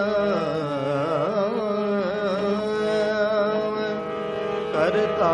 करता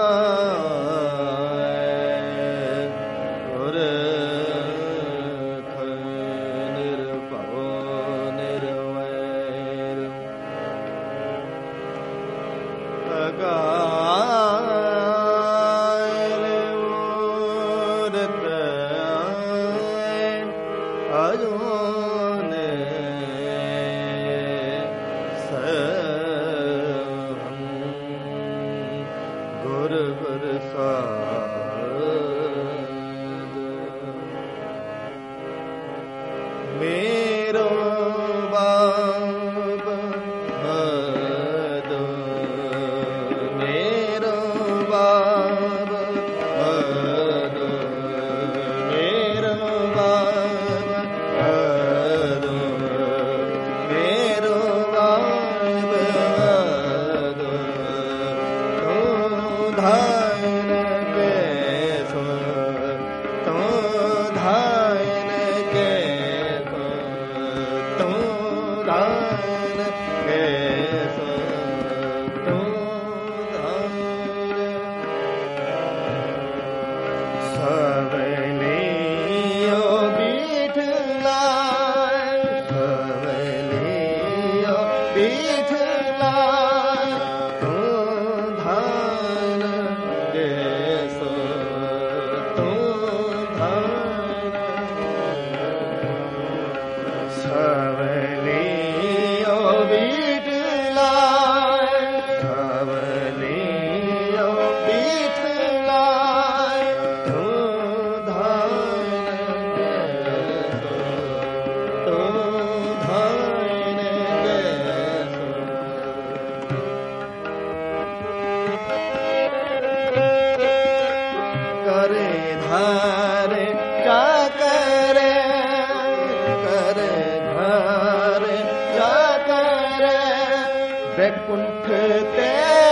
वैकुंठ ते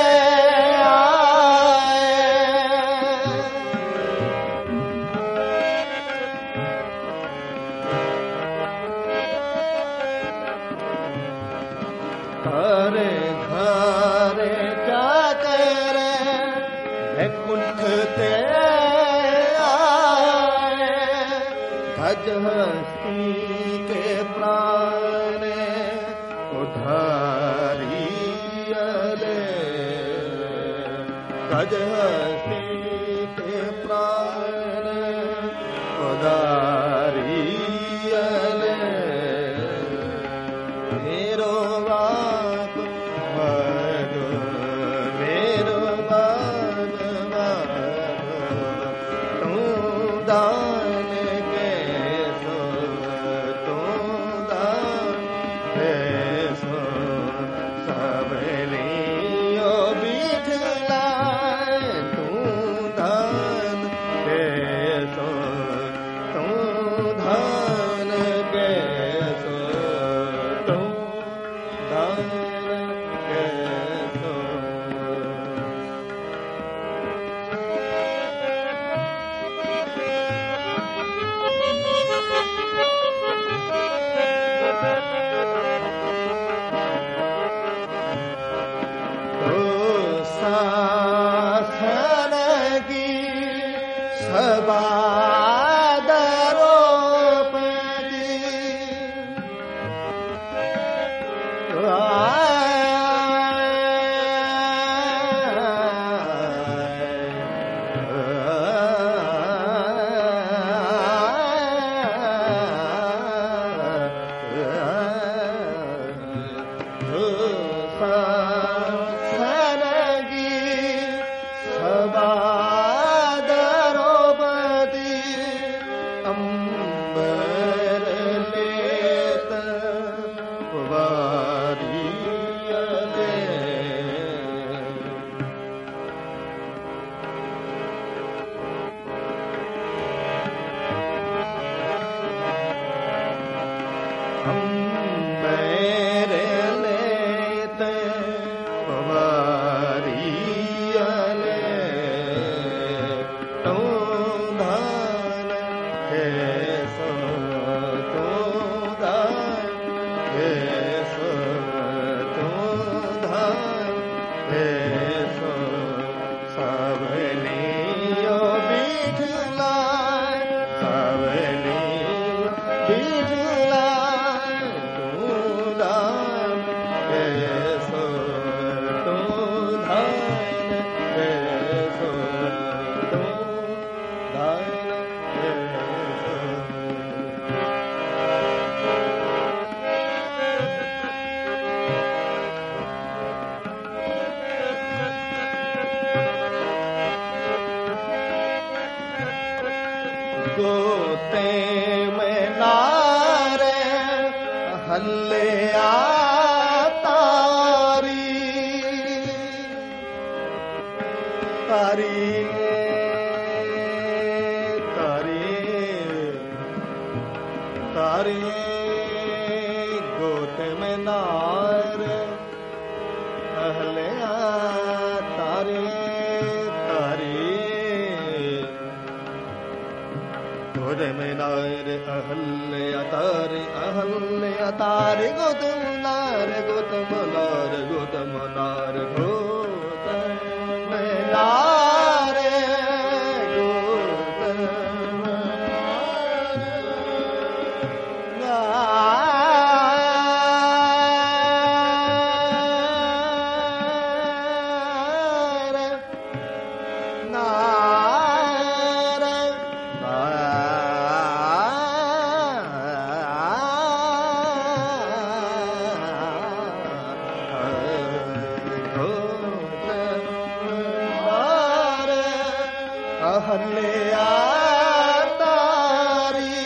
हरे घरे जाकर वैकुंठ ते आए गज हस्ती के प्राण उधारी गज हस्ती के प्राण उधारी मेरो बाप मारो मेरो बाप मारो तू दान के सो तू दान के सो सब लियो बिठला तू दान के सो तू दान के सो तू दान के सो शासन की सभा Yes. कैसो तू धन कैसो तू धन गोते में नारे हल्ले तारी तारी तारी तारी गोते में नारे हल्ले तारी तारी गोते में नारे अहल्ले तारे गोतम नारे गोतम नारे गोतम नारे गोतम नारे गोतम हल्ले तारी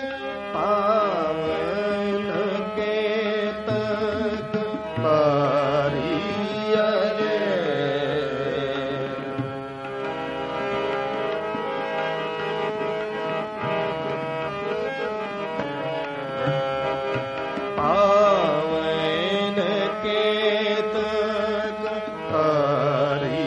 पावन के तक तारी पावन के तक तारी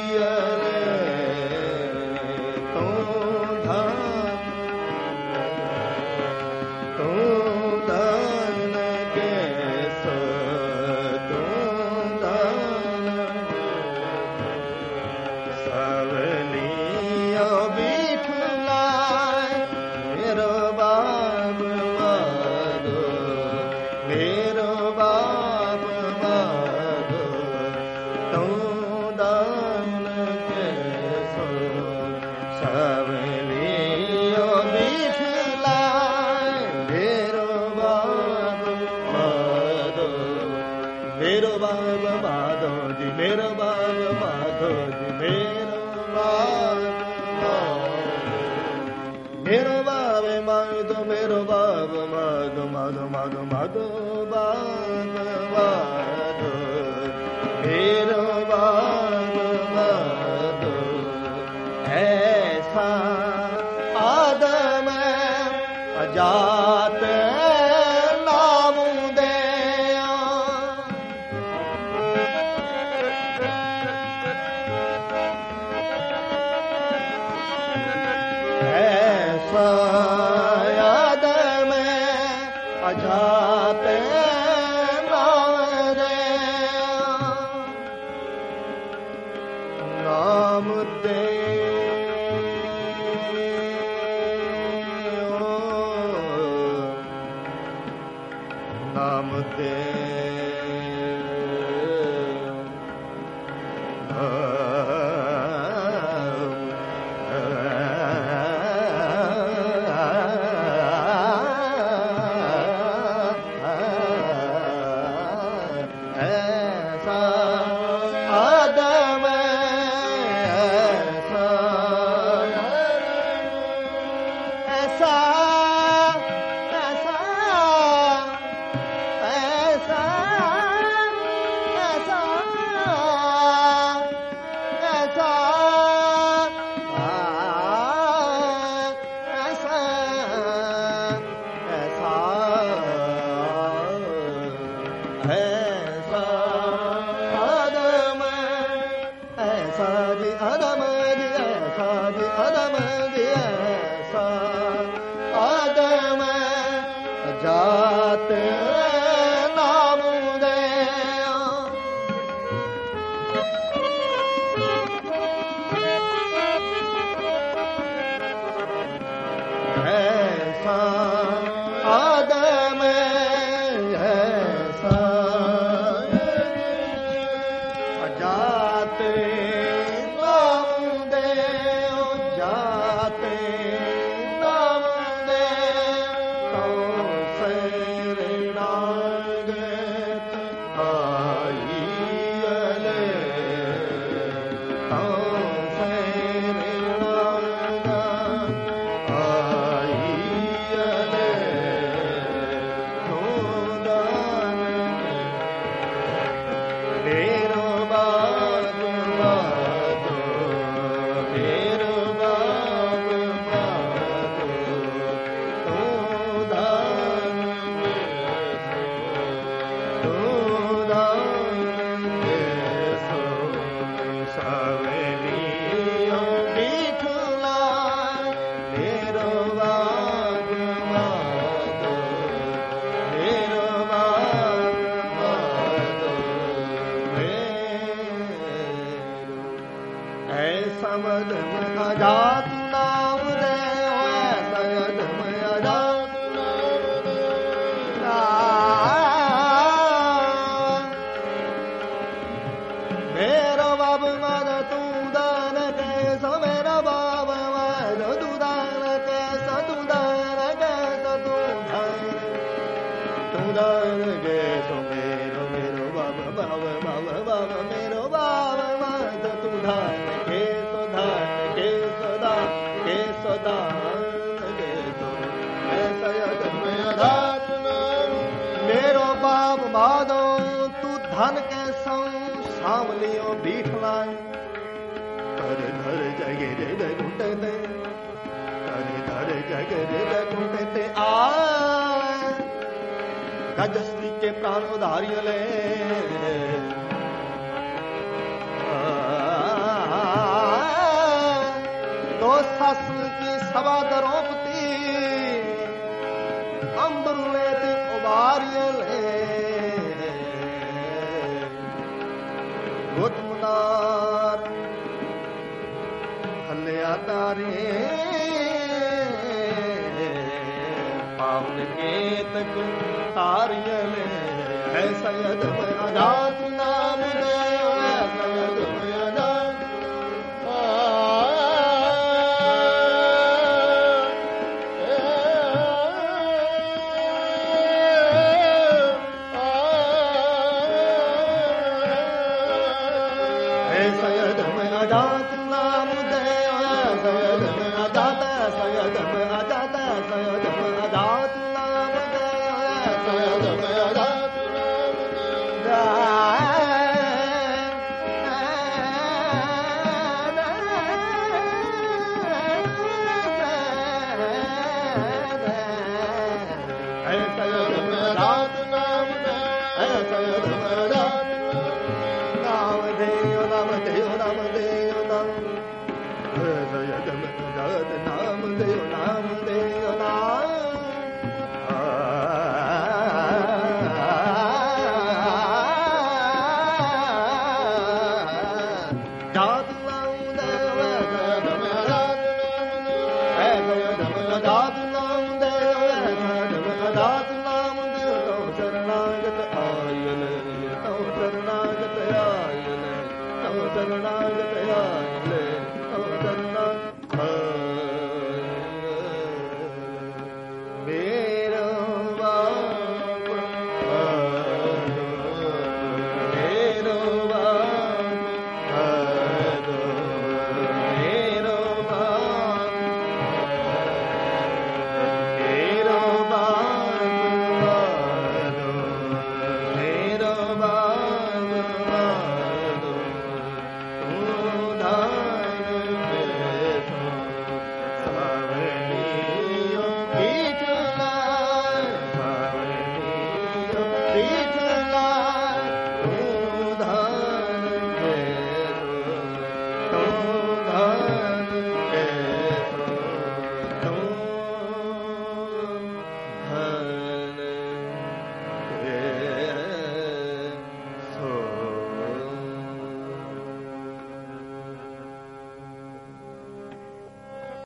मेरो बाबा माधो जी मेरो बाबा माधो जी मेरो बाबा माधो मेरो बाबा माधो माधो माधो माधो बाबा माधो मेरो बाबा माधो ऐसा आदम अजात आदम अजात नाम दे नाम दे जात नाम दे ऐसा आदम ऐसा के सो मेरो मेरो बाब बाब बाब बाब मेरो बाब मात तू धान के सो धान के सो दान के सो दान के सो ऐसा यज्ञ में अधात्म मेरो बाप माधो तू धन के सौ सामलियो बीठ लाए धर धर जगे रे बैकुंठ ते धर धर जगे रे बैकुंठ ते आए गजस्त्री के प्राण उधारिय ले तो सस की सभा द्रौपदी अंबर लेते उबारिय ले गुतमदार हल्या तारे पावन के तक तारिय ले ऐसा यद में आजाद